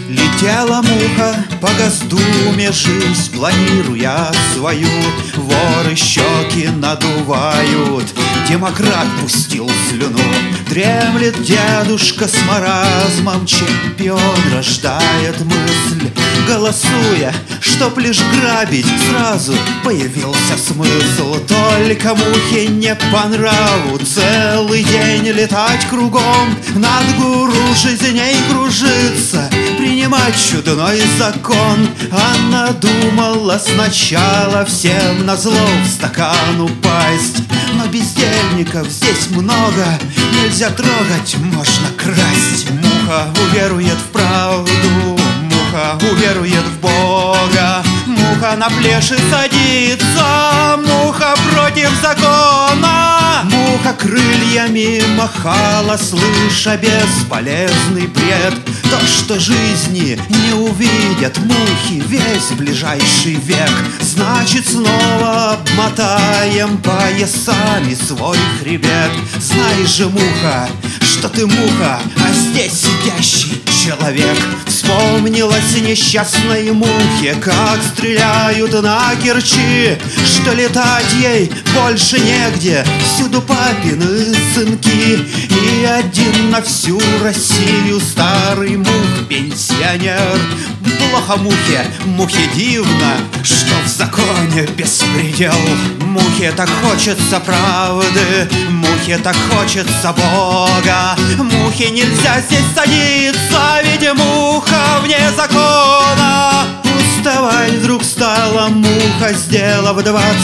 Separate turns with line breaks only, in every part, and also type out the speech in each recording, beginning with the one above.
Летела муха по Госдуме жизнь, планируя свою. Воры щеки надувают, демократ пустил слюну. Дремлет дедушка с маразмом, чемпион рождает мысль. Голосуя, чтоб лишь грабить, сразу появился смысл. Только мухе не по нраву целый день летать кругом, над гуру жизней кружиться, принимать чудной закон. Она думала сначала всем назло в стакан упасть, но бездельников здесь много, нельзя трогать, можно красть. Муха уверует в правду, муха уверует в Бога, муха на плеши садится, муха против закона. Муха крыльями махала, слыша бесполезный бред. То, что жизни не увидят мухи весь ближайший век, значит, снова обмотаем поясами свой хребет. Знай же, муха, что ты муха, а здесь сидящий человек. Вспомнилось несчастной мухе, как стреляют на Керчи, что летать ей больше негде, всюду папины сынки. И один на всю Россию старый мух-пенсионер. Плохо мухе, мухе дивно, что в законе беспредел. Мухе так хочется правды, мухе так хочется Бога. Мухе нельзя здесь садиться, ведь муха вне закона. Уставать вдруг стала муха, сделав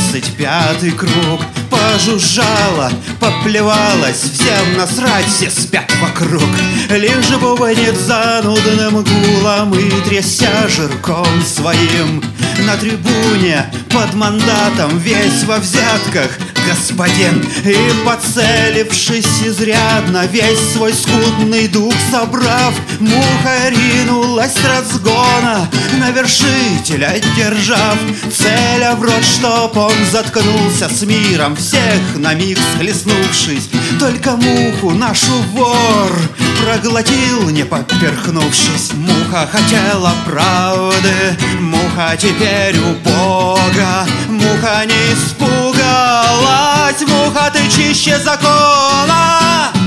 25-й круг. Пожужжала, поплевалась, всем насрать, все спят вокруг. Лишь бубнит занудным гулом и тряся жирком своим. На трибуне под мандатом весь во взятках господин. И поцелившись изрядно, весь свой скудный дух собрав, муха ринулась с разгона, на вершителя держав, целя в рот, чтоб он заткнулся с миром, всех на миг схлестнувшись. Только муху нашу вор проглотил, не поперхнувшись. Муха хотела правды, муха теперь у Бога. Муха не испугалась, муха, ты чище закона.